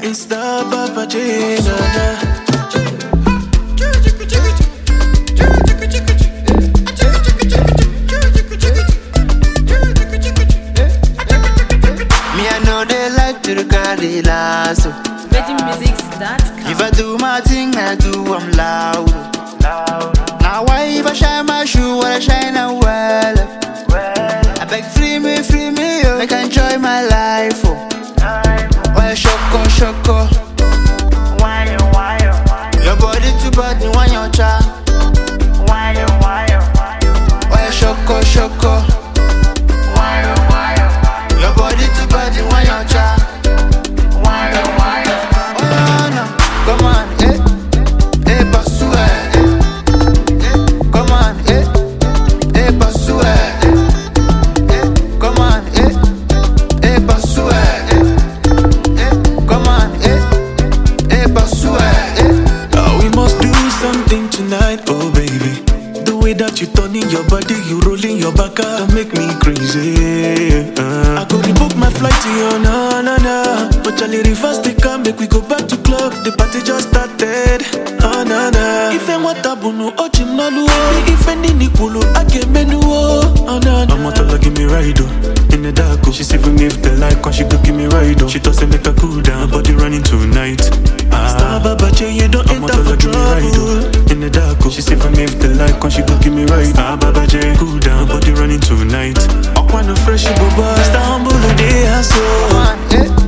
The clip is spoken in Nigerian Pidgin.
It's the Papa J. Me, I know they like to carry lasso. If I do my thing, I do I'm loud. Now why if I shine my shoe, I shine a well. I beg free me, oh. Make I enjoy my life, oh. Why shoko. Your body too bad, you want your child. Why shoko. Your body too bad, you want your child. Oh no, come on, pasu, come on, pasu, come on, pasu, come on, pasu. We must do something tonight, oh baby. The way that you turning your body, you rolling your back don't make me crazy. I go rebook my flight to you, na. But Charlie reverse the car, make we go back to club. The party just started, na. If I want tabunu, ochimnalu. If I need nikulu, I get menu, na. Mama told her give me ride, in the dark. She see me if the light, cause she go give me ride. She thought say make her cool down, body running tonight. Star Baba J, you don't enter for trouble. In the dark, she see me if the light, cause she go give me ride. Star Baba J, cool down, body running tonight. Up on the fresh booba, Star humble day, so.